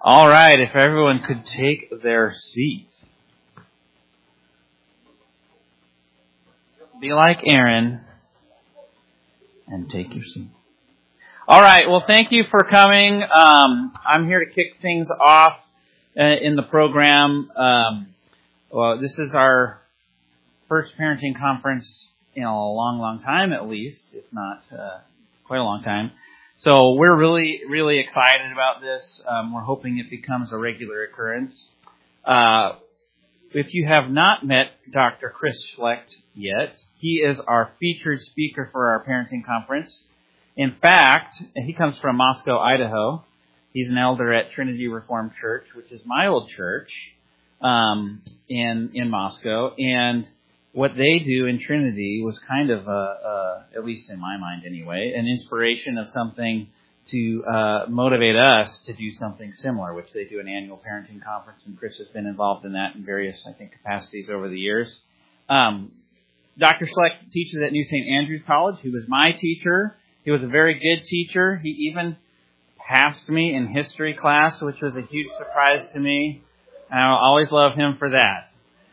All right, if everyone could take their seat. Be like Aaron and take your seat. All right, well, thank you for coming. I'm here to kick things off in the program. Well, this is our first parenting conference in a long, long time, at least, if not quite a long time. So we're really, really excited about this. We're hoping it becomes a regular occurrence. If you have not met Dr. Chris Schlecht yet, he is our featured speaker for our parenting conference. In fact, he comes from Moscow, Idaho. He's an elder at Trinity Reformed Church, which is my old church in Moscow. And what they do in Trinity was kind of, at least in my mind anyway, an inspiration of something to motivate us to do something similar, which they do an annual parenting conference, and Chris has been involved in that in various, I think, capacities over the years. Dr. Schlecht teaches at New St. Andrews College. He was my teacher. He was a very good teacher. He even passed me in history class, which was a huge surprise to me. And I'll always love him for that.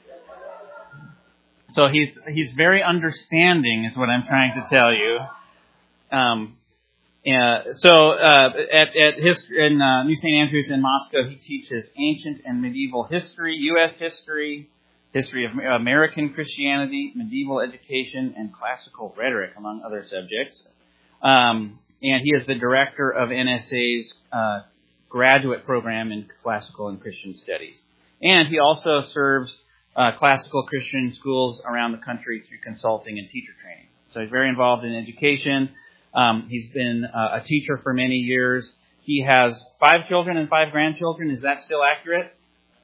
So he's very understanding, is what I'm trying to tell you. In New St. Andrews in Moscow, he teaches ancient and medieval history, U.S. history, history of American Christianity, medieval education, and classical rhetoric, among other subjects. And he is the director of NSA's graduate program in classical and Christian studies. And he also serves classical Christian schools around the country through consulting and teacher training. So he's very involved in education. He's been a teacher for many years. He has 5 children and 5 grandchildren. Is that still accurate?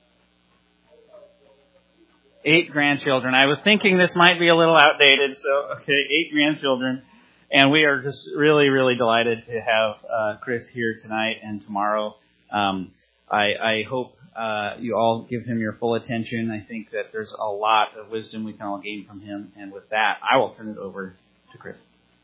8 grandchildren. I was thinking this might be a little outdated, so okay, 8 grandchildren. And we are just really, really delighted to have Chris here tonight and tomorrow. I hope you all give him your full attention. I think that there's a lot of wisdom we can all gain from him. And with that, I will turn it over to Chris.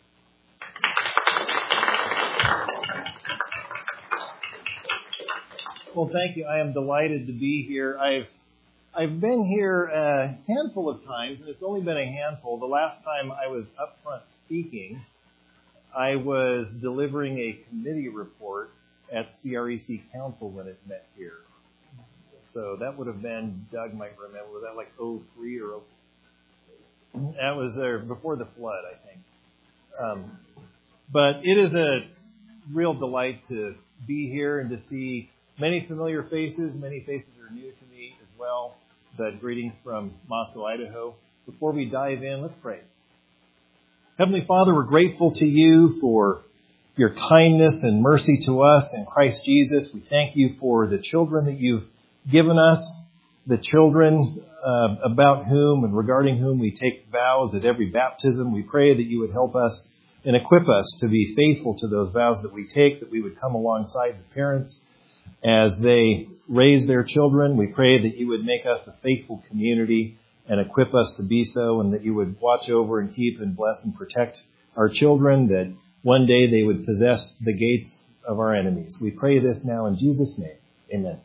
Well, thank you. I am delighted to be here. I've been here a handful of times, and it's only been a handful. The last time I was up front speaking, I was delivering a committee report at CREC Council when it met here. So that would have been, Doug might remember, was that like 03 or 04? That was before the flood, I think. But it is a real delight to be here and to see many familiar faces. Many faces are new to me as well. But greetings from Moscow, Idaho. Before we dive in, let's pray. Heavenly Father, we're grateful to you for your kindness and mercy to us in Christ Jesus. We thank you for the children that you've given us, the children about whom and regarding whom we take vows at every baptism. We pray that you would help us and equip us to be faithful to those vows that we take, that we would come alongside the parents as they raise their children. We pray that you would make us a faithful community and equip us to be so, and that you would watch over and keep and bless and protect our children, that one day they would possess the gates of our enemies. We pray this now in Jesus' name. Amen.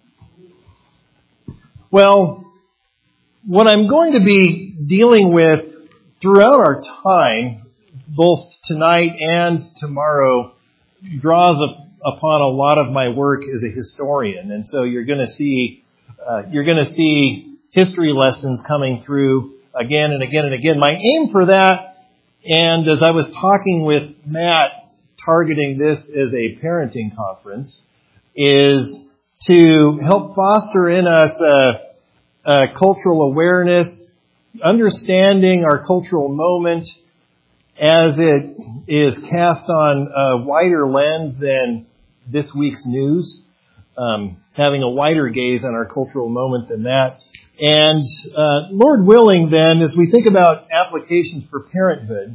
Well, what I'm going to be dealing with throughout our time, both tonight and tomorrow, draws upon a lot of my work as a historian. And so you're going to see history lessons coming through again and again and again. My aim for that, and as I was talking with Matt, targeting this as a parenting conference, is to help foster in us a cultural awareness, understanding our cultural moment as it is cast on a wider lens than this week's news, having a wider gaze on our cultural moment than that. And Lord willing, then, as we think about applications for parenthood,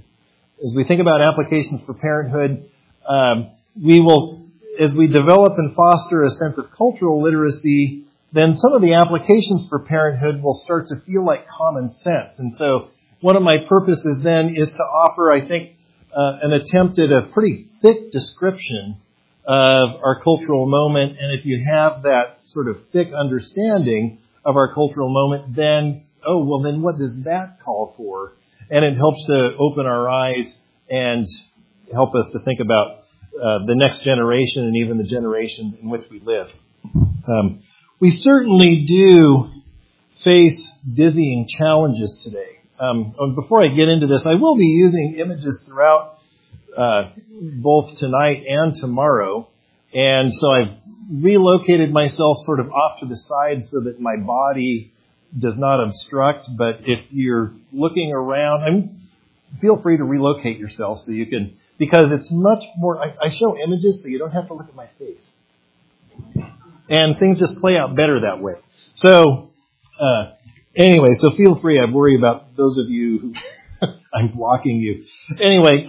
we will, as we develop and foster a sense of cultural literacy, then some of the applications for parenthood will start to feel like common sense. And so one of my purposes then is to offer, I think, an attempt at a pretty thick description of our cultural moment. And if you have that sort of thick understanding of our cultural moment, then what does that call for? And it helps to open our eyes and help us to think about the next generation and even the generation in which we live. We certainly do face dizzying challenges today. Before I get into this, I will be using images throughout both tonight and tomorrow. And so I've relocated myself sort of off to the side so that my body does not obstruct. But if you're looking around, feel free to relocate yourself so you can, because it's much more, I show images so you don't have to look at my face. And things just play out better that way. So, anyway, so feel free. I worry about those of you who I'm blocking you. Anyway,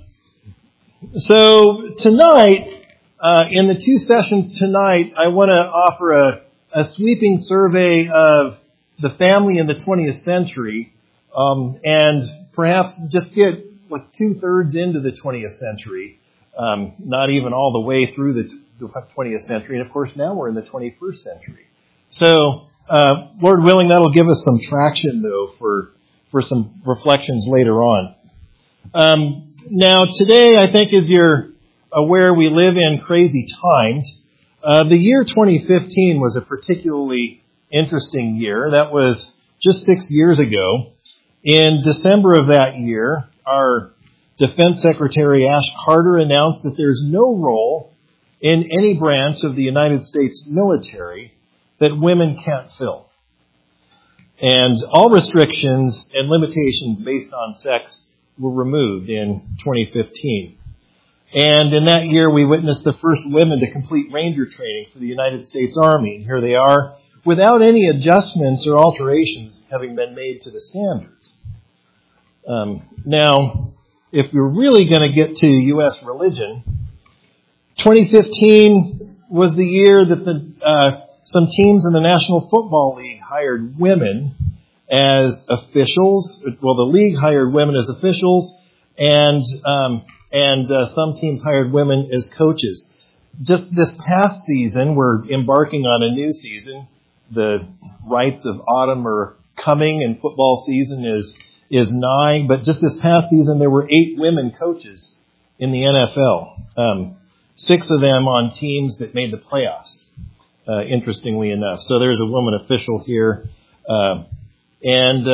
so tonight, in the two sessions tonight, I want to offer a sweeping survey of the family in the 20th century, and perhaps just get like 2/3 into the 20th century, not even all the way through the 20th century. And of course, now we're in the 21st century. So, Lord willing, that'll give us some traction, though, for some reflections later on. Now, today, I think, as you're aware, we live in crazy times. The year 2015 was a particularly interesting year. That was just 6 years ago. In December of that year, our Defense Secretary Ash Carter announced that there's no role in any branch of the United States military that women can't fill. And all restrictions and limitations based on sex were removed in 2015. And in that year, we witnessed the first women to complete Ranger training for the United States Army. And here they are, without any adjustments or alterations having been made to the standards. Now, if we're really going to get to U.S. religion, 2015 was the year that some teams in the National Football League hired women as officials. Well, the league hired women as officials, and some teams hired women as coaches. Just this past season, we're embarking on a new season. The rites of autumn are coming, and football season is nigh. But just this past season, there were 8 women coaches in the NFL. 6 of them on teams that made the playoffs, interestingly enough. So there's a woman official here. And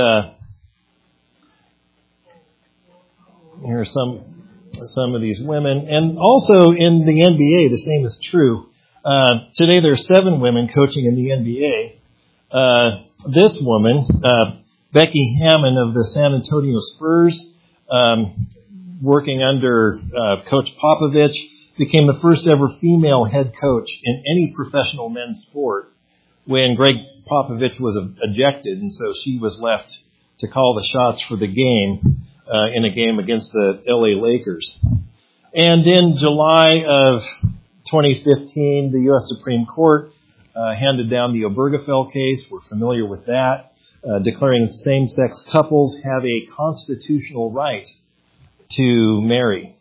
here are some of these women. And also in the NBA, the same is true. Today there are 7 women coaching in the NBA. This woman, Becky Hammon of the San Antonio Spurs, working under Coach Popovich, became the first ever female head coach in any professional men's sport when Greg Popovich was ejected, and so she was left to call the shots for the game in a game against the LA Lakers. And in July of 2015, the U.S. Supreme Court handed down the Obergefell case. We're familiar with that, declaring same-sex couples have a constitutional right to marry.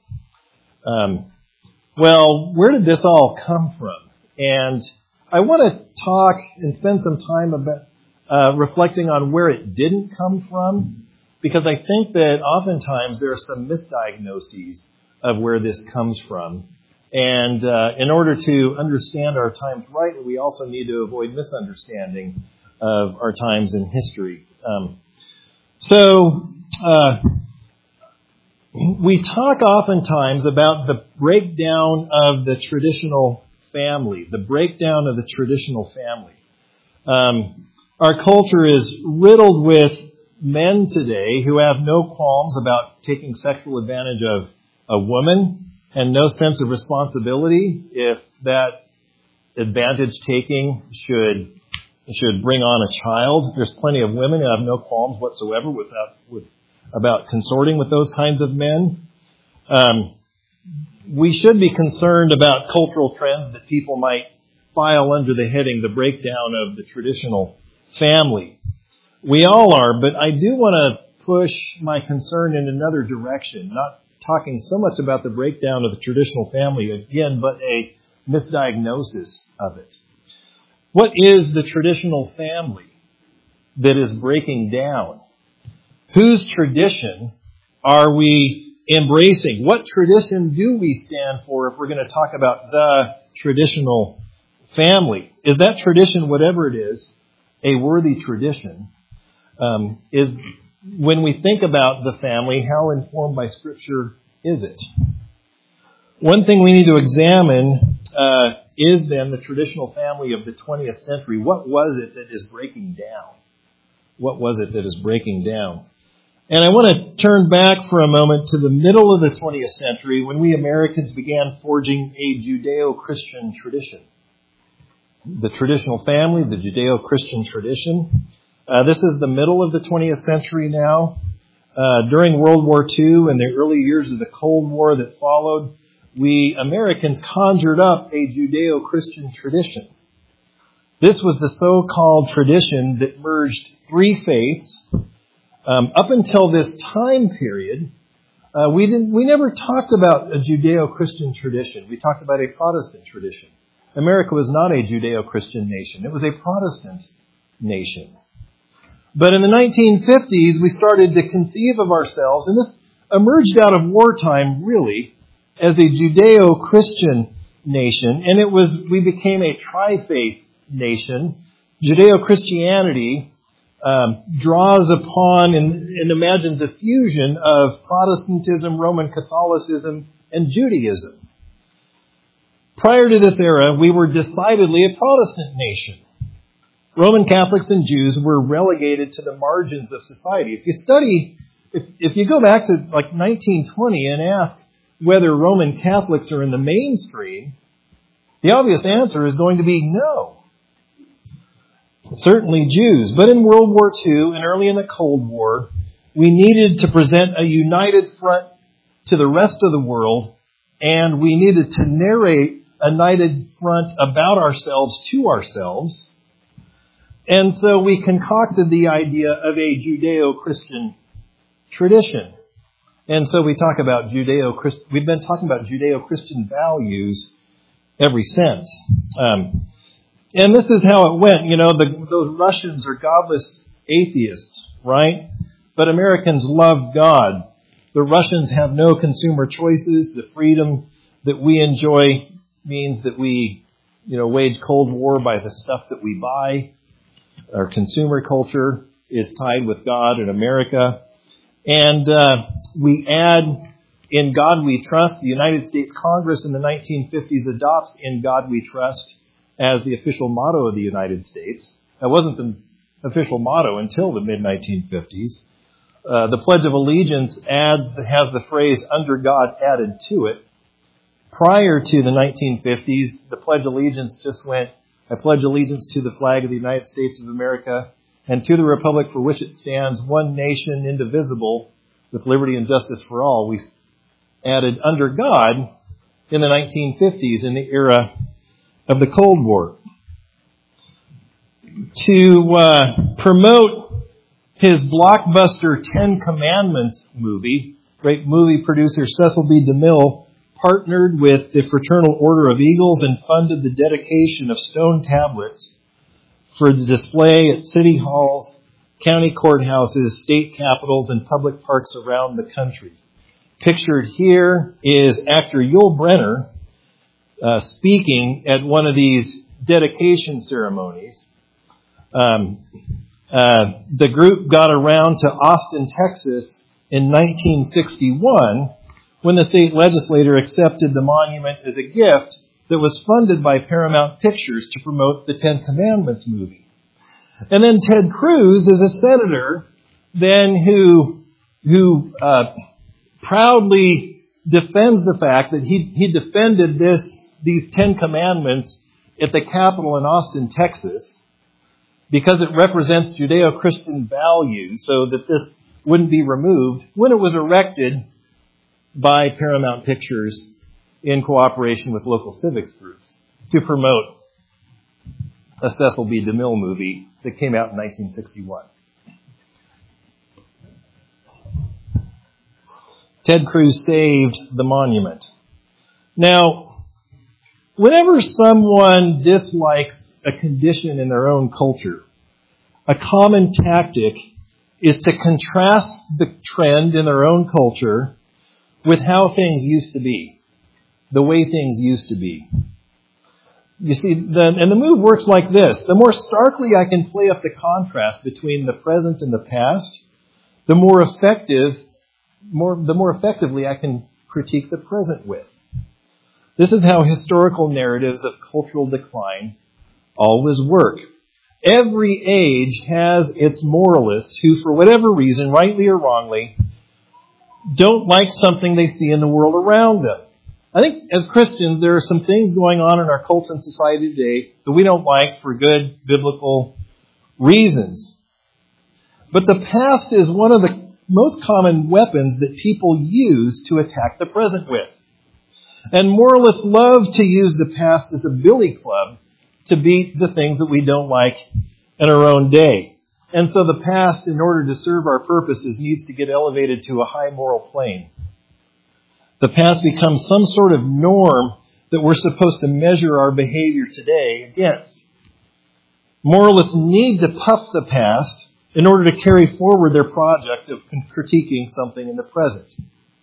Well, where did this all come from? And I want to talk and spend some time about reflecting on where it didn't come from, because I think that oftentimes there are some misdiagnoses of where this comes from. And in order to understand our times rightly, we also need to avoid misunderstanding of our times in history. We talk oftentimes about the breakdown of the traditional family, Our culture is riddled with men today who have no qualms about taking sexual advantage of a woman and no sense of responsibility if that advantage taking should bring on a child. There's plenty of women who have no qualms whatsoever about consorting with those kinds of men. We should be concerned about cultural trends that people might file under the heading the breakdown of the traditional family. We all are, but I do want to push my concern in another direction, not talking so much about the breakdown of the traditional family again, but a misdiagnosis of it. What is the traditional family that is breaking down? Whose tradition are we embracing? What tradition do we stand for if we're going to talk about the traditional family? Is that tradition, whatever it is, a worthy tradition? Is when we think about the family, how informed by Scripture is it? One thing we need to examine is then the traditional family of the 20th century. What was it that is breaking down? What was it that is breaking down? And I want to turn back for a moment to the middle of the 20th century when we Americans began forging a Judeo-Christian tradition. The traditional family, the Judeo-Christian tradition. This is the middle of the 20th century now. During World War II and the early years of the Cold War that followed, we Americans conjured up a Judeo-Christian tradition. This was the so-called tradition that merged three faiths. Up until this time period, we never talked about a Judeo-Christian tradition. We talked about a Protestant tradition. America was not a Judeo-Christian nation. It was a Protestant nation. But in the 1950s, we started to conceive of ourselves, and this emerged out of wartime, really, as a Judeo-Christian nation. And we became a tri-faith nation. Judeo-Christianity draws upon and imagines a fusion of Protestantism, Roman Catholicism, and Judaism. Prior to this era, we were decidedly a Protestant nation. Roman Catholics and Jews were relegated to the margins of society. If you go back to like 1920 and ask whether Roman Catholics are in the mainstream, the obvious answer is going to be no. Certainly Jews. But in World War II and early in the Cold War, we needed to present a united front to the rest of the world, and we needed to narrate a united front about ourselves to ourselves. And so we concocted the idea of a Judeo-Christian tradition. And so we talk about we've been talking about Judeo-Christian values ever since. And this is how it went. You know, those Russians are godless atheists, right? But Americans love God. The Russians have no consumer choices. The freedom that we enjoy means that we, wage Cold War by the stuff that we buy. Our consumer culture is tied with God in America. And we add, in God we trust. The United States Congress in the 1950s adopts In God We Trust as the official motto of the United States. That wasn't the official motto until the mid-1950s. The Pledge of Allegiance has the phrase under God added to it. Prior to the 1950s, the Pledge of Allegiance just went, I pledge allegiance to the flag of the United States of America and to the republic for which it stands, one nation, indivisible, with liberty and justice for all. We added under God in the 1950s in the era of the Cold War. To promote his blockbuster Ten Commandments movie, great movie producer Cecil B. DeMille partnered with the Fraternal Order of Eagles and funded the dedication of stone tablets for the display at city halls, county courthouses, state capitals, and public parks around the country. Pictured here is actor Yul Brynner speaking at one of these dedication ceremonies. The group got around to Austin, Texas in 1961 when the state legislature accepted the monument as a gift that was funded by Paramount Pictures to promote the Ten Commandments movie. And then Ted Cruz is a senator then who proudly defends the fact that he defended these Ten Commandments at the Capitol in Austin, Texas, because it represents Judeo-Christian values, so that this wouldn't be removed when it was erected by Paramount Pictures in cooperation with local civics groups to promote a Cecil B. DeMille movie that came out in 1961. Ted Cruz saved the monument. Now, whenever someone dislikes a condition in their own culture, a common tactic is to contrast the trend in their own culture with how things used to be, the way things used to be. You see, the move works like this. The more starkly I can play up the contrast between the present and the past, the more effectively I can critique the present with. This is how historical narratives of cultural decline always work. Every age has its moralists who, for whatever reason, rightly or wrongly, don't like something they see in the world around them. I think as Christians, there are some things going on in our culture and society today that we don't like for good biblical reasons. But the past is one of the most common weapons that people use to attack the present with. And moralists love to use the past as a billy club to beat the things that we don't like in our own day. And so the past, in order to serve our purposes, needs to get elevated to a high moral plane. The past becomes some sort of norm that we're supposed to measure our behavior today against. Moralists need to puff the past in order to carry forward their project of critiquing something in the present.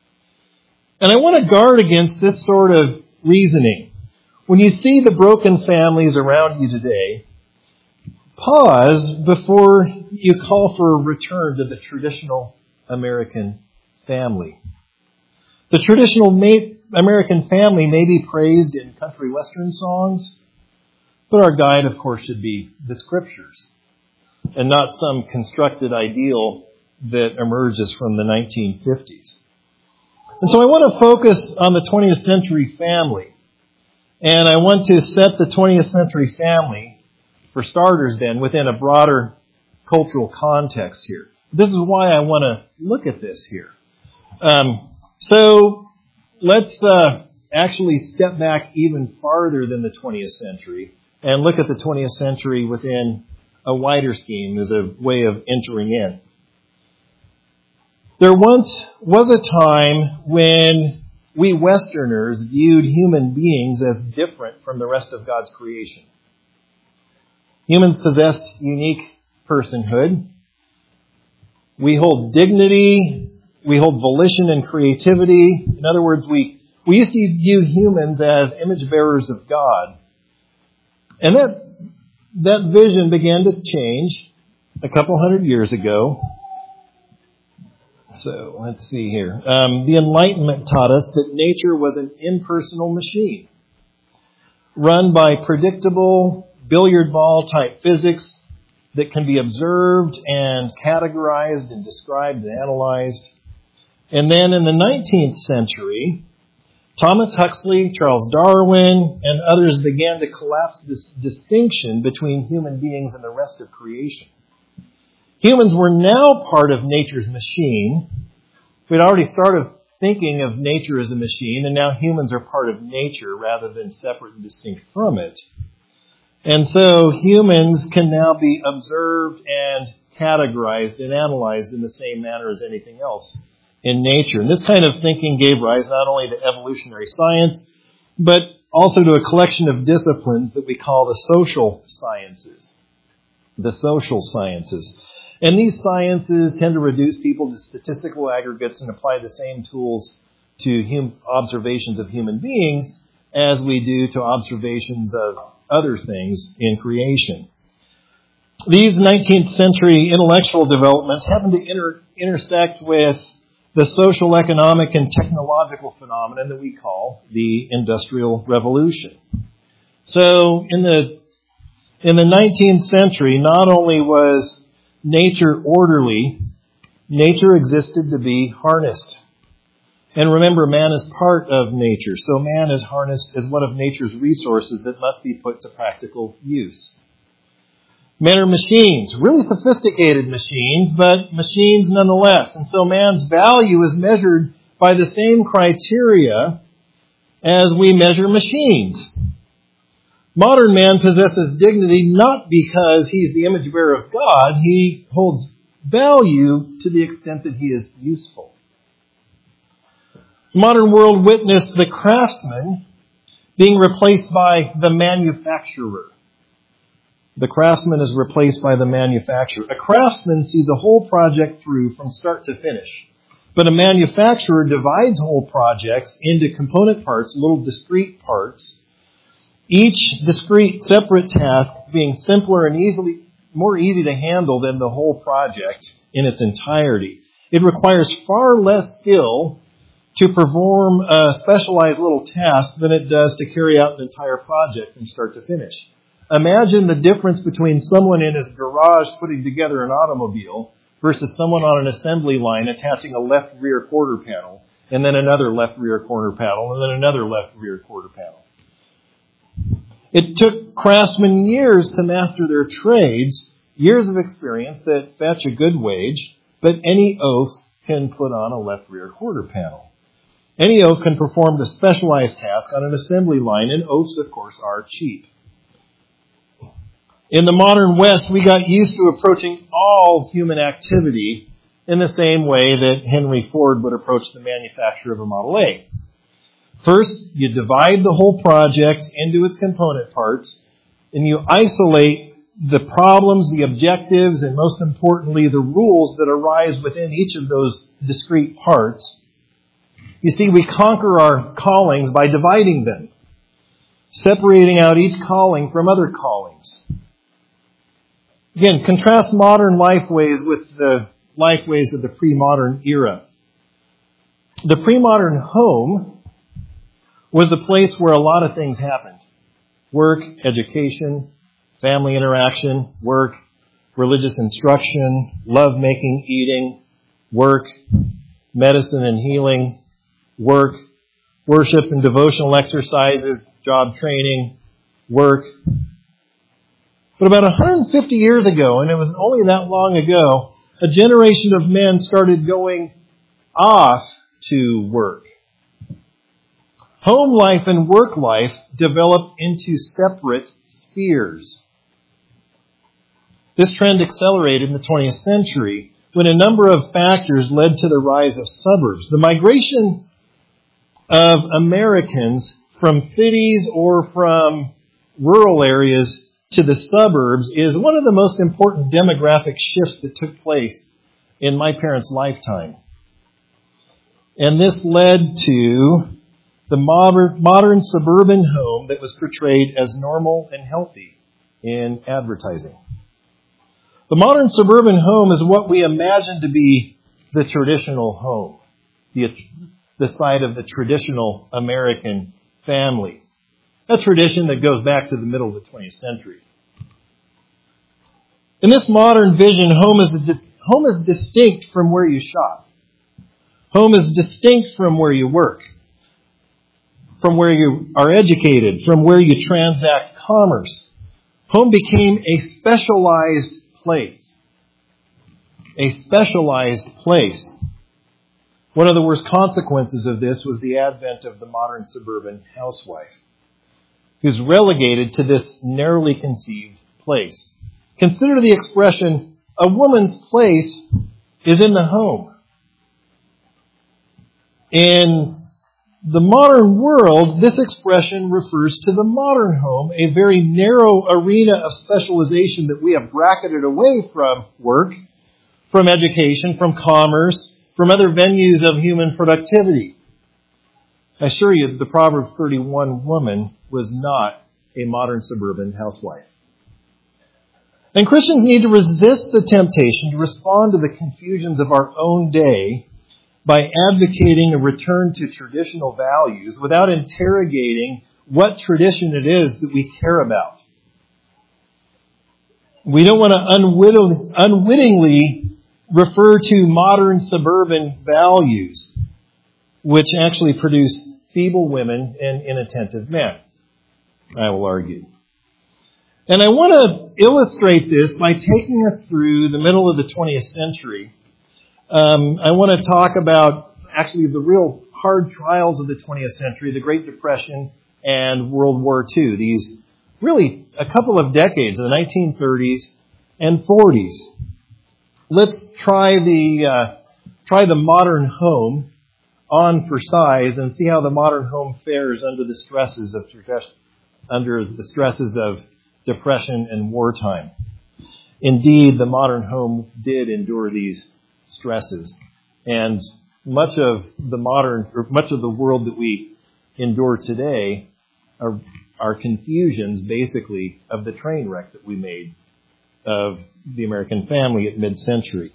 And I want to guard against this sort of reasoning. When you see the broken families around you today, pause before you call for a return to the traditional American family. The traditional American family may be praised in country western songs, but our guide, of course, should be the Scriptures and not some constructed ideal that emerges from the 1950s. And so I want to focus on the 20th century family. And I want to set the 20th century family, for starters then, within a broader cultural context here. This is why I want to look at this here. So let's actually step back even farther than the 20th century and look at the 20th century within a wider scheme as a way of entering in. There once was a time when we Westerners viewed human beings as different from the rest of God's creation. Humans possessed unique personhood. We hold dignity. We hold volition and creativity. In other words, we used to view humans as image bearers of God. And that vision began to change a couple hundred years ago. So let's see here. The Enlightenment taught us that nature was an impersonal machine run by predictable billiard ball type physics that can be observed and categorized and described and analyzed. And then in the 19th century, Thomas Huxley, Charles Darwin, and others began to collapse this distinction between human beings and the rest of creation. Humans were now part of nature's machine. We'd already started thinking of nature as a machine, and now humans are part of nature rather than separate and distinct from it. And so humans can now be observed and categorized and analyzed in the same manner as anything else in nature. And this kind of thinking gave rise not only to evolutionary science, but also to a collection of disciplines that we call the social sciences. The social sciences. And these sciences tend to reduce people to statistical aggregates and apply the same tools to observations of human beings as we do to observations of other things in creation. These 19th century intellectual developments happen to intersect with the social, economic, and technological phenomenon that we call the Industrial Revolution. So in the 19th century, not only was nature orderly, nature existed to be harnessed. And remember, man is part of nature, so man is harnessed as one of nature's resources that must be put to practical use. Men are machines, really sophisticated machines, but machines nonetheless. And so man's value is measured by the same criteria as we measure machines. Modern man possesses dignity not because he's the image bearer of God. He holds value to the extent that he is useful. The modern world witnessed the craftsman being replaced by the manufacturer. The craftsman is replaced by the manufacturer. A craftsman sees a whole project through from start to finish. But a manufacturer divides whole projects into component parts, little discrete parts, each discrete separate task being simpler and more easy to handle than the whole project in its entirety. It requires far less skill to perform a specialized little task than it does to carry out an entire project from start to finish. Imagine the difference between someone in his garage putting together an automobile versus someone on an assembly line attaching a left rear quarter panel, and then another left rear quarter panel, and then another left rear quarter panel. It took craftsmen years to master their trades, years of experience that fetch a good wage, but any oaf can put on a left rear quarter panel. Any oaf can perform the specialized task on an assembly line, and oafs, of course, are cheap. In the modern West, we got used to approaching all human activity in the same way that Henry Ford would approach the manufacture of a Model A. First, you divide the whole project into its component parts, and you isolate the problems, the objectives, and most importantly, the rules that arise within each of those discrete parts. You see, we conquer our callings by dividing them, separating out each calling from other callings. Again, contrast modern lifeways with the lifeways of the pre-modern era. The pre-modern home was a place where a lot of things happened. Work, education, family interaction, work, religious instruction, love-making, eating, work, medicine and healing, work, worship and devotional exercises, job training, work. But about 150 years ago, and it was only that long ago, a generation of men started going off to work. Home life and work life developed into separate spheres. This trend accelerated in the 20th century when a number of factors led to the rise of suburbs. The migration of Americans from cities or from rural areas to the suburbs is one of the most important demographic shifts that took place in my parents' lifetime. And this led to the modern suburban home that was portrayed as normal and healthy in advertising. The modern suburban home is what we imagine to be the traditional home, the site of the traditional American family. A tradition that goes back to the middle of the 20th century. In this modern vision, home is distinct from where you shop. Home is distinct from where you work, from where you are educated, from where you transact commerce. Home became a specialized place. A specialized place. One of the worst consequences of this was the advent of the modern suburban housewife, who's relegated to this narrowly conceived place. Consider the expression, a woman's place is in the home. In the modern world, this expression refers to the modern home, a very narrow arena of specialization that we have bracketed away from work, from education, from commerce, from other venues of human productivity. I assure you, the Proverbs 31 woman was not a modern suburban housewife. And Christians need to resist the temptation to respond to the confusions of our own day by advocating a return to traditional values without interrogating what tradition it is that we care about. We don't want to unwittingly refer to modern suburban values, which actually produce feeble women and inattentive men, I will argue. And I want to illustrate this by taking us through the middle of the 20th century. I want to talk about actually the real hard trials of the 20th century, the Great Depression and World War II. These really a couple of decades, the 1930s and 40s. Let's try the modern home on for size and see how the modern home fares under the stresses of depression and wartime. Indeed, the modern home did endure these stresses, and much of the world that we endure today are confusions, basically, of the train wreck that we made of the American family at mid-century.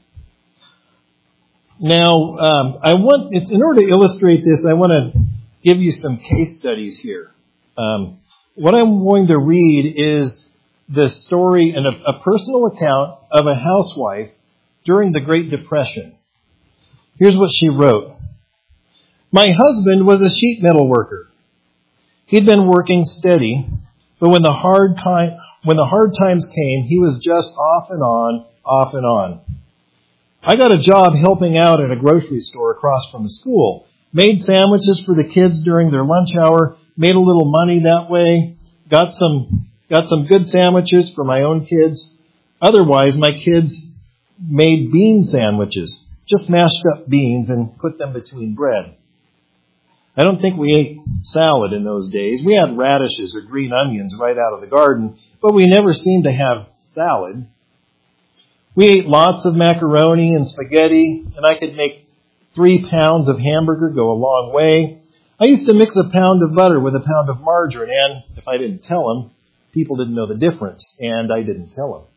Now, in order to illustrate this, I want to give you some case studies here. What I'm going to read is the story and a personal account of a housewife during the Great Depression. Here's what she wrote. My husband was a sheet metal worker. He'd been working steady, but when the hard times came, he was just off and on. I got a job helping out at a grocery store across from the school. Made sandwiches for the kids during their lunch hour, made a little money that way, got some good sandwiches for my own kids. Otherwise, my kids made bean sandwiches, just mashed up beans and put them between bread. I don't think we ate salad in those days. We had radishes or green onions right out of the garden, but we never seemed to have salad. We ate lots of macaroni and spaghetti, and I could make 3 pounds of hamburger go a long way. I used to mix a pound of butter with a pound of margarine, and if I didn't tell them, people didn't know the difference, and I didn't tell them.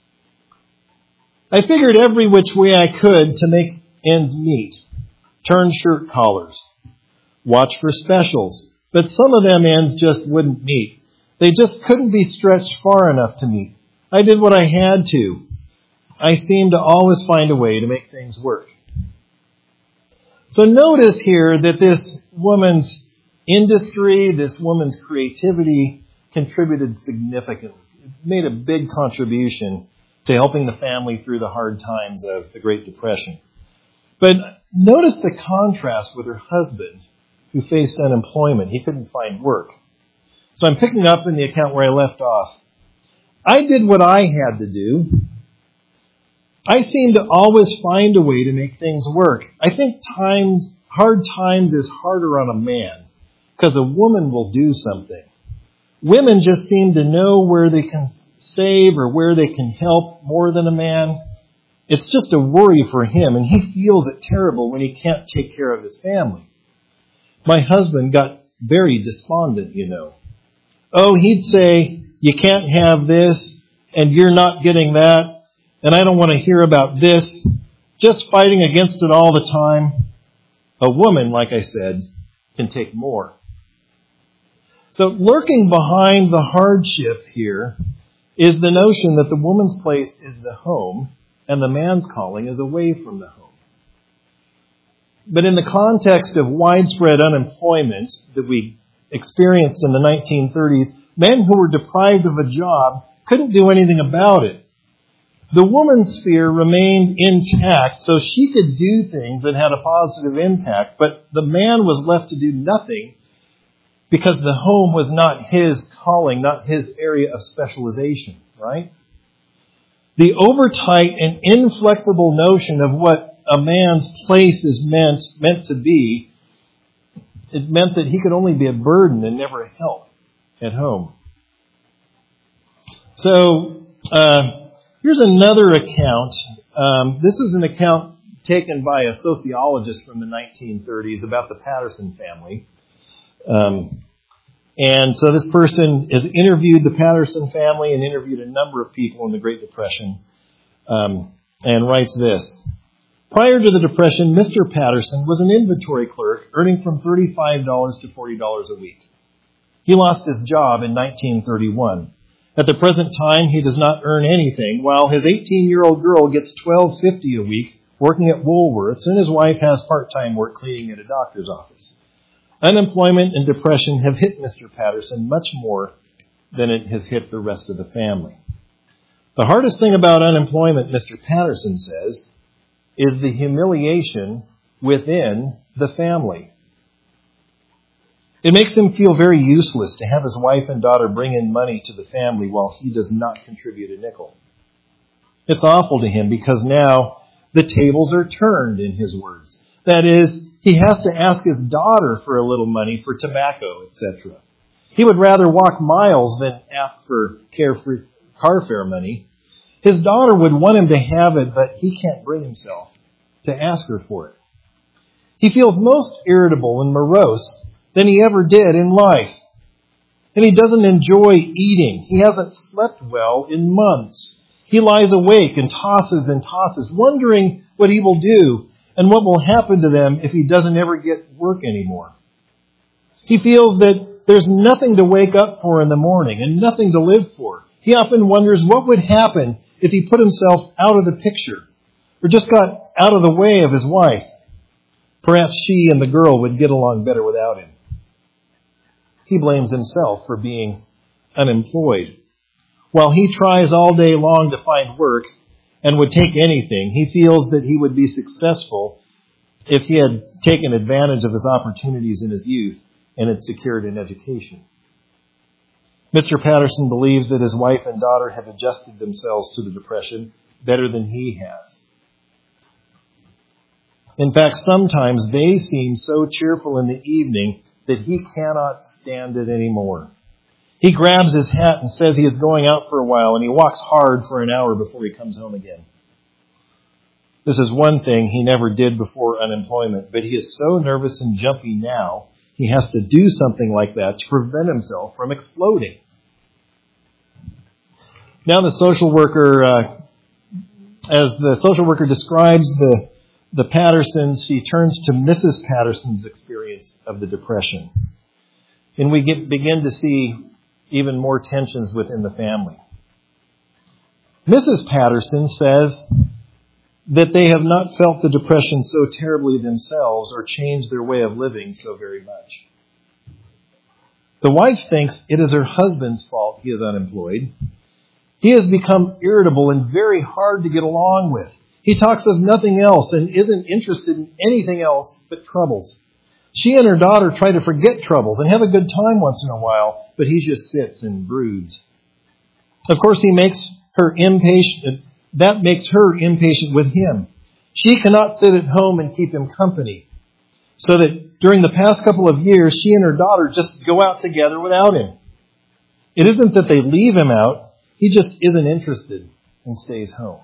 I figured every which way I could to make ends meet. Turn shirt collars. Watch for specials. But some of them ends just wouldn't meet. They just couldn't be stretched far enough to meet. I did what I had to. I seemed to always find a way to make things work. So notice here that this woman's industry, this woman's creativity contributed significantly. It made a big contribution to helping the family through the hard times of the Great Depression. But notice the contrast with her husband, who faced unemployment. He couldn't find work. So I'm picking up in the account where I left off. I did what I had to do. I seem to always find a way to make things work. I think hard times is harder on a man because a woman will do something. Women just seem to know where they can save or where they can help more than a man. It's just a worry for him, and he feels it terrible when he can't take care of his family. My husband got very despondent, Oh, he'd say, you can't have this, and you're not getting that, and I don't want to hear about this. Just fighting against it all the time. A woman, like I said, can take more. So lurking behind the hardship here is the notion that the woman's place is the home and the man's calling is away from the home. But in the context of widespread unemployment that we experienced in the 1930s, men who were deprived of a job couldn't do anything about it. The woman's sphere remained intact, so she could do things that had a positive impact, but the man was left to do nothing because the home was not his calling, not his area of specialization, right? The overtight and inflexible notion of what a man's place is meant to be, it meant that he could only be a burden and never help at home. So, here's another account. This is an account taken by a sociologist from the 1930s about the Patterson family. And so this person has interviewed the Patterson family and interviewed a number of people in the Great Depression, and writes this. Prior to the Depression, Mr. Patterson was an inventory clerk earning from $35 to $40 a week. He lost his job in 1931. At the present time, he does not earn anything, while his 18-year-old girl gets $12.50 a week working at Woolworths, and his wife has part-time work cleaning at a doctor's office. Unemployment and depression have hit Mr. Patterson much more than it has hit the rest of the family. The hardest thing about unemployment, Mr. Patterson says, is the humiliation within the family. It makes him feel very useless to have his wife and daughter bring in money to the family while he does not contribute a nickel. It's awful to him because now the tables are turned, in his words. That is, He has to ask his daughter for a little money for tobacco, etc. He would rather walk miles than ask for carefree car fare money. His daughter would want him to have it, but he can't bring himself to ask her for it. He feels most irritable and morose than he ever did in life. And he doesn't enjoy eating. He hasn't slept well in months. He lies awake and tosses, wondering what he will do and what will happen to them if he doesn't ever get work anymore. He feels that there's nothing to wake up for in the morning and nothing to live for. He often wonders what would happen if he put himself out of the picture or just got out of the way of his wife. Perhaps she and the girl would get along better without him. He blames himself for being unemployed. While he tries all day long to find work and would take anything, he feels that he would be successful if he had taken advantage of his opportunities in his youth and had secured an education. Mr. Patterson believes that his wife and daughter have adjusted themselves to the depression better than he has. In fact, sometimes they seem so cheerful in the evening that he cannot stand it anymore. He grabs his hat and says he is going out for a while, and he walks hard for an hour before he comes home again. This is one thing he never did before unemployment, but he is so nervous and jumpy now, he has to do something like that to prevent himself from exploding. Now the social worker, as the social worker describes the Pattersons, she turns to Mrs. Patterson's experience of the depression. And we begin to see even more tensions within the family. Mrs. Patterson says that they have not felt the depression so terribly themselves or changed their way of living so very much. The wife thinks it is her husband's fault he is unemployed. He has become irritable and very hard to get along with. He talks of nothing else and isn't interested in anything else but troubles. She and her daughter try to forget troubles and have a good time once in a while, but he just sits and broods. Of course, he makes her impatient. That makes her impatient with him. She cannot sit at home and keep him company. So that during the past couple of years, she and her daughter just go out together without him. It isn't that they leave him out. He just isn't interested and stays home.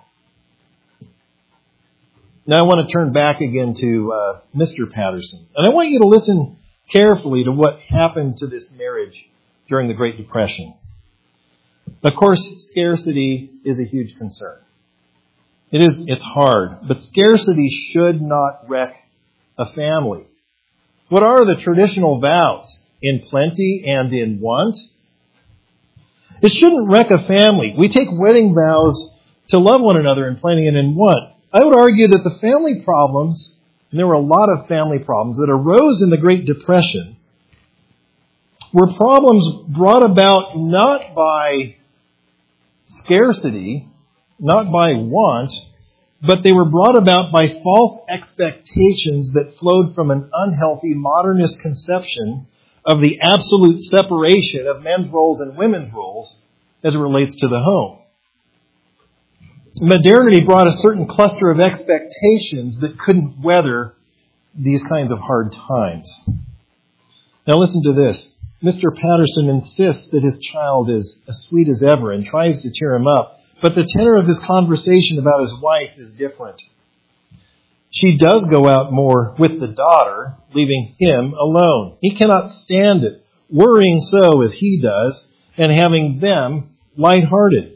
Now I want to turn back again to Mr. Patterson. And I want you to listen carefully to what happened to this marriage during the Great Depression. Of course, scarcity is a huge concern. It's hard, but scarcity should not wreck a family. What are the traditional vows? In plenty and in want? It shouldn't wreck a family. We take wedding vows to love one another in plenty and in want. I would argue that the family problems, and there were a lot of family problems that arose in the Great Depression, were problems brought about not by scarcity, not by want, but they were brought about by false expectations that flowed from an unhealthy modernist conception of the absolute separation of men's roles and women's roles as it relates to the home. Modernity brought a certain cluster of expectations that couldn't weather these kinds of hard times. Now listen to this. Mr. Patterson insists that his child is as sweet as ever and tries to cheer him up, but the tenor of his conversation about his wife is different. She does go out more with the daughter, leaving him alone. He cannot stand it, worrying so as he does, and having them lighthearted.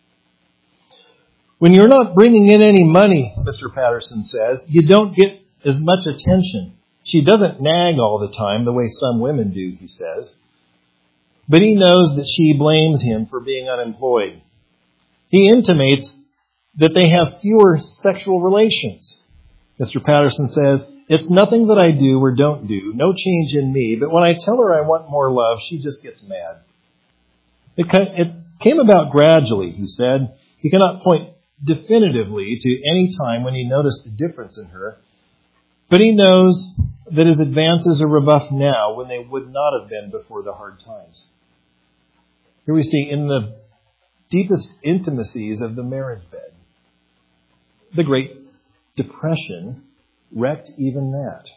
When you're not bringing in any money, Mr. Patterson says, you don't get as much attention. She doesn't nag all the time the way some women do, he says. But he knows that she blames him for being unemployed. He intimates that they have fewer sexual relations. Mr. Patterson says, it's nothing that I do or don't do, no change in me, but when I tell her I want more love, she just gets mad. It came about gradually, he said. He cannot point definitively to any time when he noticed a difference in her, but he knows that his advances are rebuffed now when they would not have been before the hard times. Here we see in the deepest intimacies of the marriage bed, the Great Depression wrecked even that.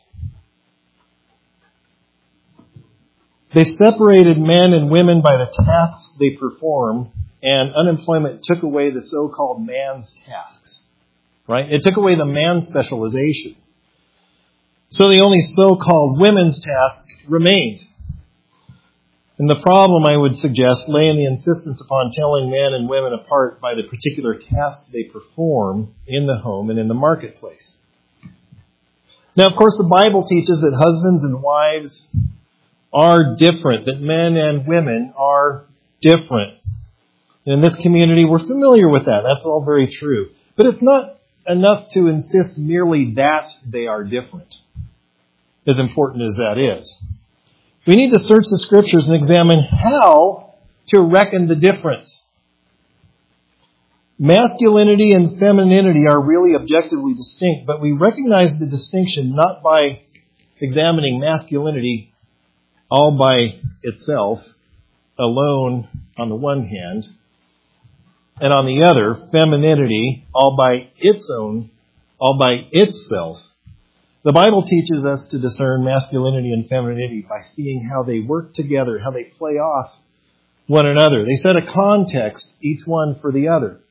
They separated men and women by the tasks they perform, and unemployment took away the so-called man's tasks. Right? It took away the man's specialization. So the only so-called women's tasks remained. And the problem, I would suggest, lay in the insistence upon telling men and women apart by the particular tasks they perform in the home and in the marketplace. Now, of course, the Bible teaches that husbands and wives are different, that men and women are different. In this community, we're familiar with that. That's all very true. But it's not enough to insist merely that they are different, as important as that is. We need to search the Scriptures and examine how to reckon the difference. Masculinity and femininity are really objectively distinct, but we recognize the distinction not by examining masculinity all by itself, alone on the one hand, and on the other, femininity all by itself. The Bible teaches us to discern masculinity and femininity by seeing how they work together, how they play off one another. They set a context, each one for the other.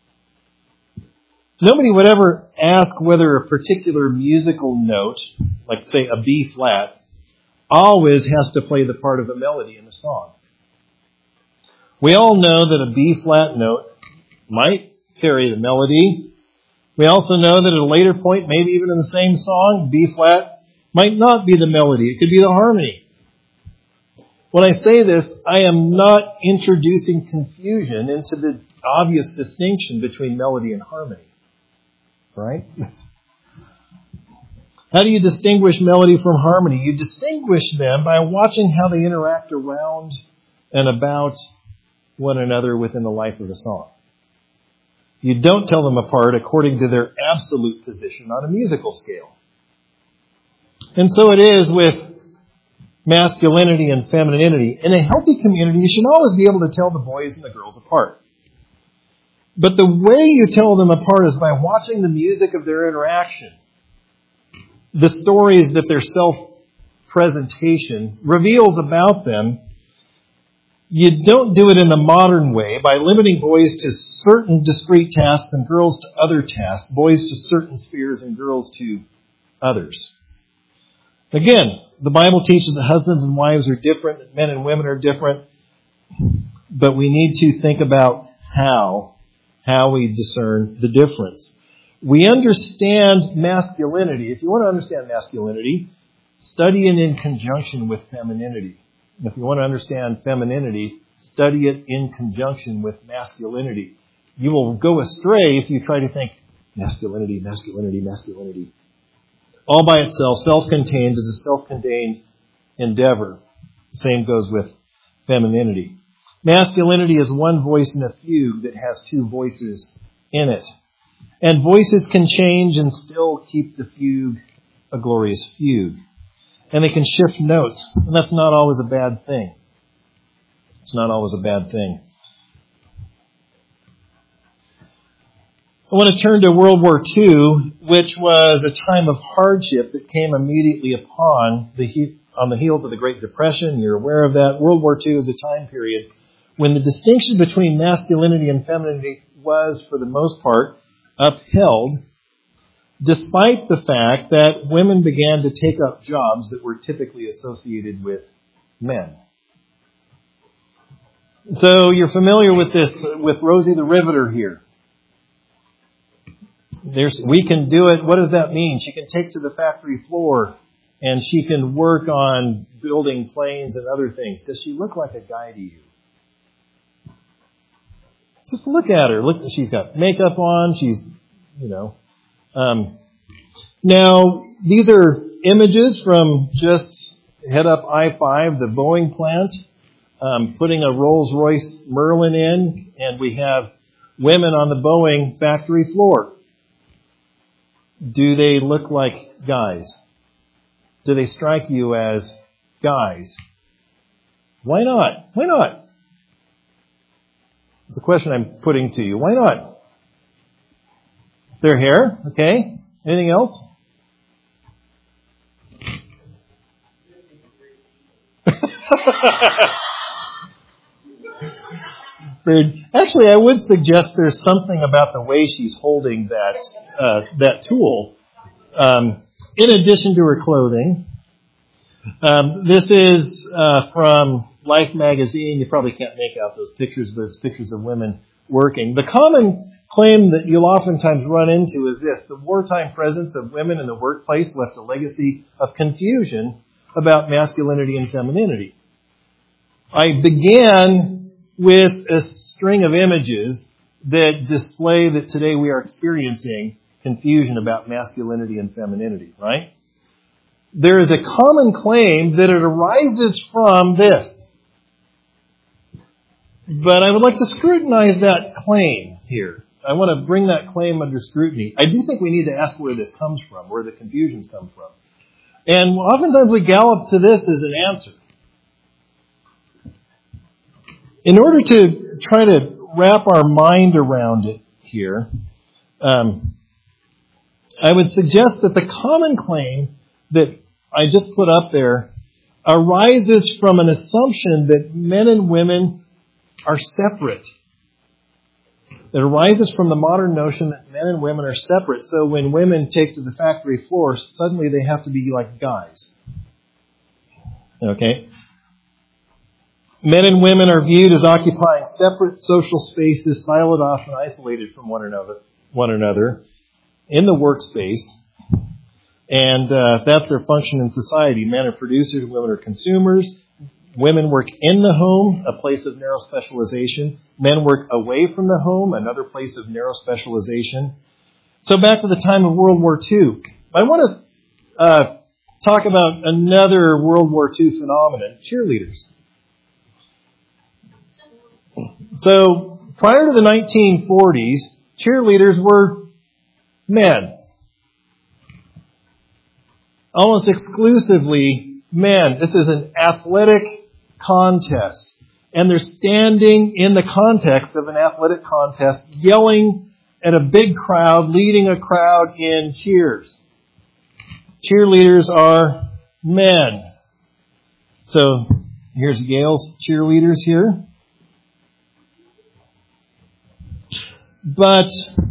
Nobody would ever ask whether a particular musical note, like say a B flat, always has to play the part of a melody in a song. We all know that a B flat note might carry the melody. We also know that at a later point, maybe even in the same song, B flat might not be the melody. It could be the harmony. When I say this, I am not introducing confusion into the obvious distinction between melody and harmony. Right? How do you distinguish melody from harmony? You distinguish them by watching how they interact around and about one another within the life of the song. You don't tell them apart according to their absolute position on a musical scale. And so it is with masculinity and femininity. In a healthy community, you should always be able to tell the boys and the girls apart. But the way you tell them apart is by watching the music of their interaction. The stories that their self-presentation reveals about them. You don't do it in the modern way by limiting boys to certain discrete tasks and girls to other tasks, boys to certain spheres and girls to others. Again, the Bible teaches that husbands and wives are different, that men and women are different, but we need to think about how we discern the difference. We understand masculinity. If you want to understand masculinity, study it in conjunction with femininity. If you want to understand femininity, study it in conjunction with masculinity. You will go astray if you try to think masculinity. All by itself, self-contained, is a self-contained endeavor. Same goes with femininity. Masculinity is one voice in a fugue that has two voices in it. And voices can change and still keep the fugue a glorious fugue. And they can shift notes. And that's not always a bad thing. It's not always a bad thing. I want to turn to World War II, which was a time of hardship that came immediately on the heels of the Great Depression. You're aware of that. World War II is a time period when the distinction between masculinity and femininity was, for the most part, upheld, despite the fact that women began to take up jobs that were typically associated with men. So you're familiar with this, with Rosie the Riveter here. We can do it. What does that mean? She can take to the factory floor and she can work on building planes and other things. Does she look like a guy to you? Just look at her. Look, she's got makeup on. She's, Now, these are images from just head up I-5, the Boeing plant, putting a Rolls-Royce Merlin in, and we have women on the Boeing factory floor. Do they look like guys? Do they strike you as guys? Why not? Why not? It's a question I'm putting to you. Why not? Their hair, okay. Anything else? Actually, I would suggest there's something about the way she's holding that tool. In addition to her clothing, this is from Life magazine. You probably can't make out those pictures, but it's pictures of women working. The common claim that you'll oftentimes run into is this: the wartime presence of women in the workplace left a legacy of confusion about masculinity and femininity. I began with a string of images that display that today we are experiencing confusion about masculinity and femininity, right? There is a common claim that it arises from this. But I would like to scrutinize that claim here. I want to bring that claim under scrutiny. I do think we need to ask where this comes from, where the confusions come from. And oftentimes we gallop to this as an answer. In order to try to wrap our mind around it here, I would suggest that the common claim that I just put up there arises from an assumption that men and women are separate. It arises from the modern notion that men and women are separate. So when women take to the factory floor, suddenly they have to be like guys. Okay? Men and women are viewed as occupying separate social spaces, siloed off and isolated from one another in the workspace. And that's their function in society. Men are producers, women are consumers. Women work in the home, a place of narrow specialization. Men work away from the home, another place of narrow specialization. So back to the time of World War II. I want to talk about another World War II phenomenon, cheerleaders. So prior to the 1940s, cheerleaders were men. Almost exclusively men. This is an athletic contest. And they're standing in the context of an athletic contest, yelling at a big crowd, leading a crowd in cheers. Cheerleaders are men. So here's Yale's cheerleaders here. But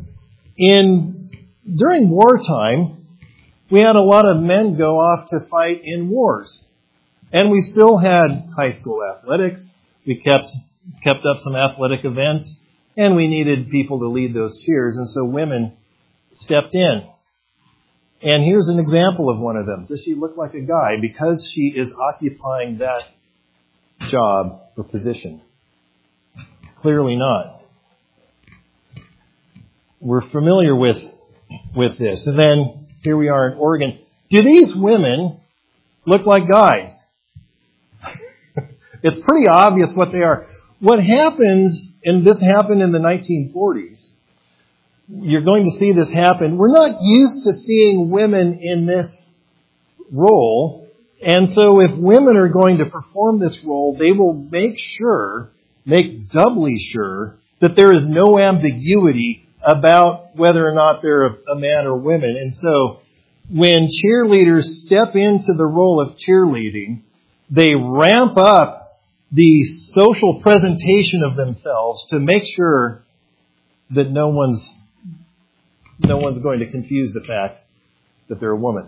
during wartime, we had a lot of men go off to fight in wars. And we still had high school athletics. We kept up some athletic events. And we needed people to lead those cheers. And so women stepped in. And here's an example of one of them. Does she look like a guy because she is occupying that job or position? Clearly not. We're familiar with this. And then here we are in Oregon. Do these women look like guys? It's pretty obvious what they are. What happens, and this happened in the 1940s, you're going to see this happen. We're not used to seeing women in this role. And so if women are going to perform this role, they will make doubly sure, that there is no ambiguity about whether or not they're a man or women. And so when cheerleaders step into the role of cheerleading, they ramp up the social presentation of themselves to make sure that no one's going to confuse the fact that they're a woman.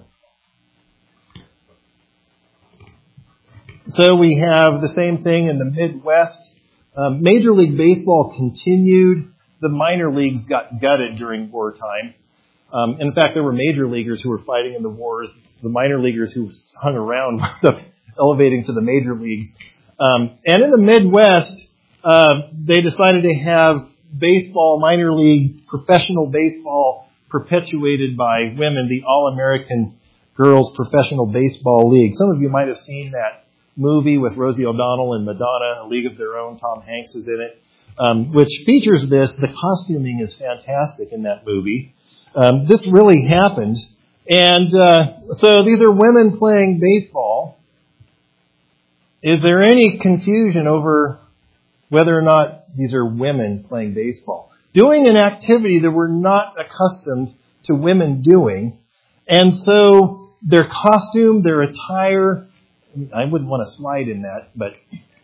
So we have the same thing in the Midwest. Major League Baseball continued. The minor leagues got gutted during wartime. In fact, there were major leaguers who were fighting in the wars. The minor leaguers who hung around wound up elevating to the major leagues. And in the Midwest, they decided to have baseball, minor league, professional baseball perpetuated by women, the All-American Girls Professional Baseball League. Some of you might have seen that movie with Rosie O'Donnell and Madonna, A League of Their Own. Tom Hanks is in it, which features this. The costuming is fantastic in that movie. This really happened. And so these are women playing baseball. Is there any confusion over whether or not these are women playing baseball? Doing an activity that we're not accustomed to women doing. And so their costume, their attire, I wouldn't want to slide in that, but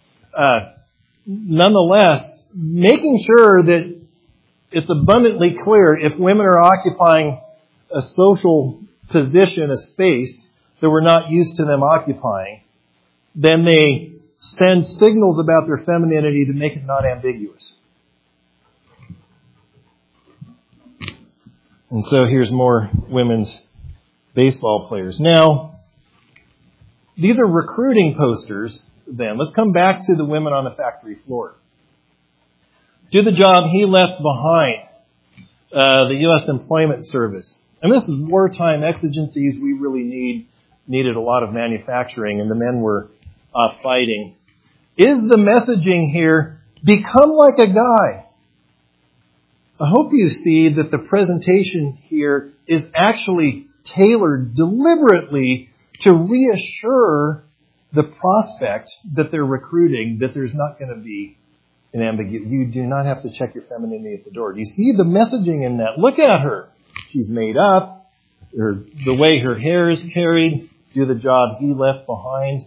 nonetheless, making sure that it's abundantly clear if women are occupying a social position, a space that we're not used to them occupying, then they send signals about their femininity to make it not ambiguous. And so here's more women's baseball players. Now, these are recruiting posters then. Let's come back to the women on the factory floor. Do the job he left behind, the U.S. Employment Service. And this is wartime exigencies. We really needed a lot of manufacturing, and the men were fighting. Is the messaging here, become like a guy? I hope you see that the presentation here is actually tailored deliberately to reassure the prospect that they're recruiting that there's not going to be an ambiguity. You do not have to check your femininity at the door. Do you see the messaging in that? Look at her. She's made up. The way her hair is carried. Do the job he left behind.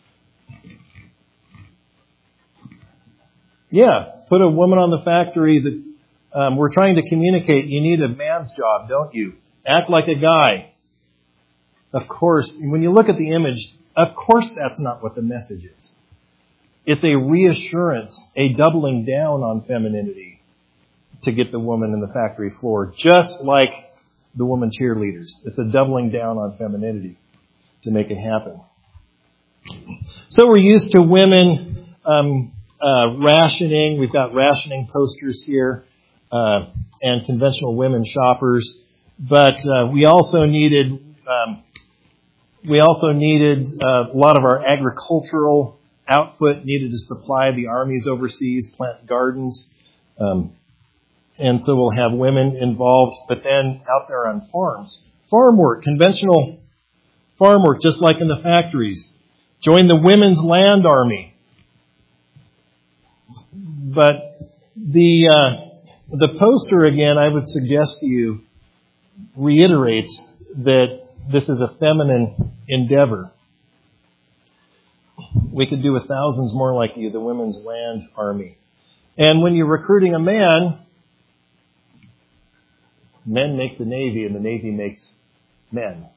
Yeah, put a woman on the factory that we're trying to communicate. You need a man's job, don't you? Act like a guy. Of course, when you look at the image, of course that's not what the message is. It's a reassurance, a doubling down on femininity to get the woman in the factory floor, just like the woman cheerleaders. It's a doubling down on femininity to make it happen. So we're used to women rationing. We've got rationing posters here and conventional women shoppers. But we also needed a lot of our agricultural output needed to supply the armies overseas, plant gardens. And so we'll have women involved, but then out there on farms. Farm work, conventional farm work, just like in the factories. Join the Women's Land Army. But the poster, again, I would suggest to you, reiterates that this is a feminine endeavor. We could do with thousands more like you, the Women's Land Army. And when you're recruiting a man, men make the Navy and the Navy makes men.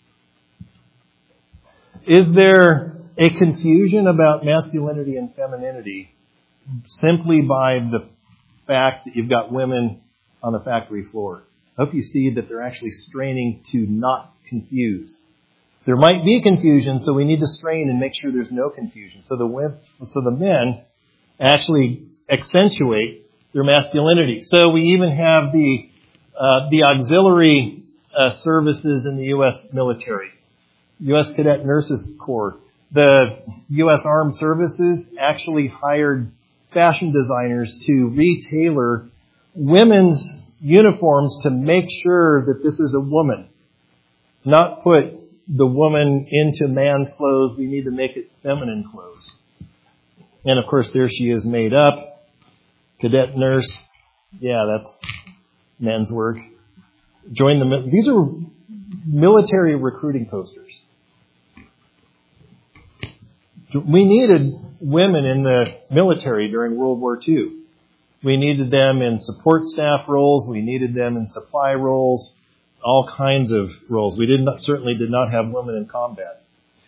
Is there a confusion about masculinity and femininity simply by the fact that you've got women on the factory floor? I hope you see that they're actually straining to not confuse. There might be confusion, so we need to strain and make sure there's no confusion. So the men actually accentuate their masculinity. So we even have the auxiliary services in the U.S. military, U.S. Cadet Nurses Corps. The U.S. Armed Services actually hired fashion designers to retailor women's uniforms to make sure that this is a woman, not put the woman into man's clothes. We need to make it feminine clothes. And of course, there she is made up. Cadet nurse. Yeah, that's men's work. These are military recruiting posters. We needed women in the military during World War II. We needed them in support staff roles. We needed them in supply roles. All kinds of roles. We certainly did not have women in combat.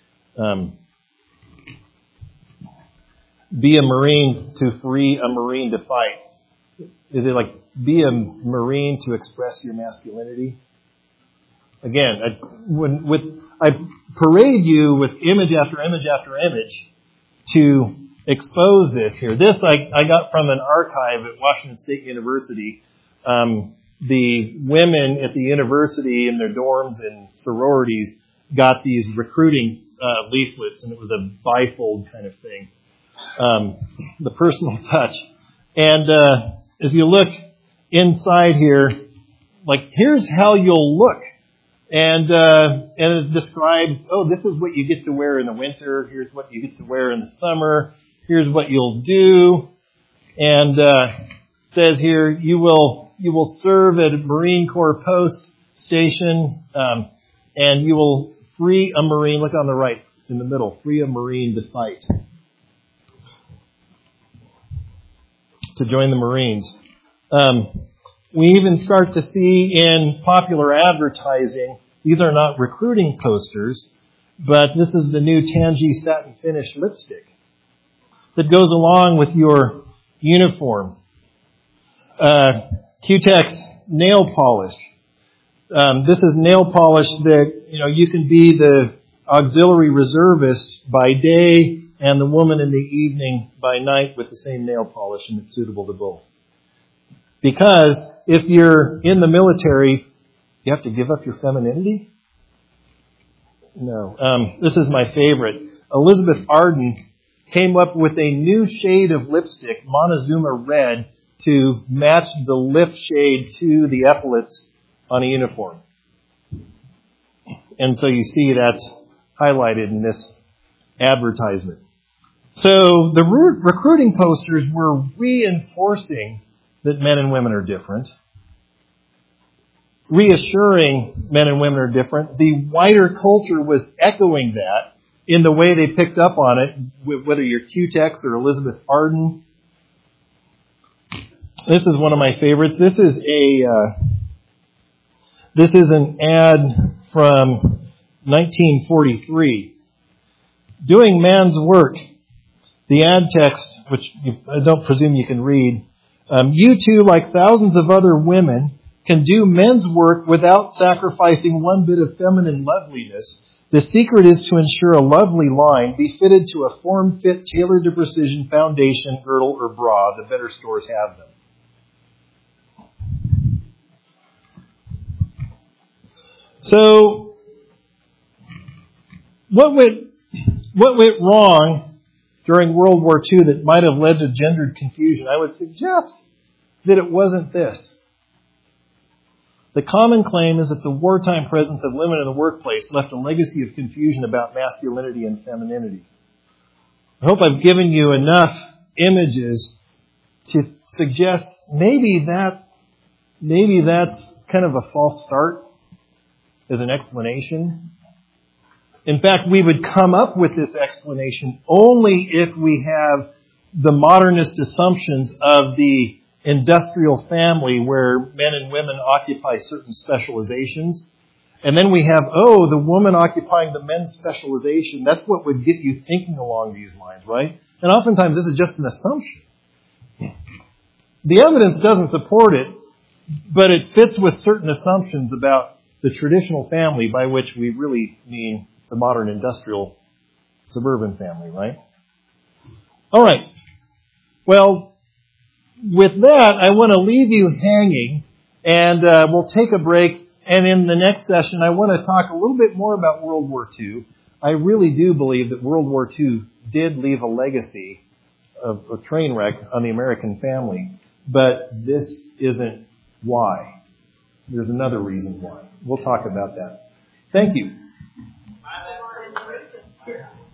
Be a Marine to free a Marine to fight. Is it like be a Marine to express your masculinity? Again, I parade you with image after image after image to expose this here. This I got from an archive at Washington State University. The women at the university in their dorms and sororities got these recruiting leaflets, and it was a bifold kind of thing. The personal touch. And as you look inside here, like here's how you'll look. And it describes, this is what you get to wear in the winter. Here's what you get to wear in the summer. Here's what you'll do. And says here, you will serve at a Marine Corps post station, and you will free a Marine. Look on the right. in the middle, free a Marine to fight, to join the Marines. We even start to see in popular advertising, these are not recruiting posters, but this is the new Tangy Satin Finish lipstick that goes along with your uniform. Q-Tex nail polish. This is nail polish that, you can be the auxiliary reservist by day and the woman in the evening by night with the same nail polish, and it's suitable to both. Because if you're in the military, you have to give up your femininity? No. This is my favorite. Elizabeth Arden came up with a new shade of lipstick, Montezuma Red, to match the lip shade to the epaulets on a uniform. And so you see that's highlighted in this advertisement. So the recruiting posters were reinforcing that men and women are different, reassuring men and women are different. The wider culture was echoing that in the way they picked up on it, whether you're Q-Tex or Elizabeth Arden. This is one of my favorites. This is an ad from 1943. Doing man's work. The ad text, which I don't presume you can read. You too, like thousands of other women, can do men's work without sacrificing one bit of feminine loveliness. The secret is to ensure a lovely line be fitted to a form-fit, tailored-to-precision foundation, girdle, or bra. The better stores have them. So, what went wrong during World War II that might have led to gendered confusion? I would suggest that it wasn't this. The common claim is that the wartime presence of women in the workplace left a legacy of confusion about masculinity and femininity. I hope I've given you enough images to suggest maybe that's kind of a false start as an explanation. In fact, we would come up with this explanation only if we have the modernist assumptions of the industrial family where men and women occupy certain specializations. And then we have, the woman occupying the men's specialization. That's what would get you thinking along these lines, right? And oftentimes this is just an assumption. The evidence doesn't support it, but it fits with certain assumptions about the traditional family, by which we really mean the modern industrial suburban family, right? All right. Well, with that, I want to leave you hanging, and we'll take a break. And in the next session, I want to talk a little bit more about World War II. I really do believe that World War II did leave a legacy of a train wreck on the American family, but this isn't why. There's another reason why. We'll talk about that. Thank you.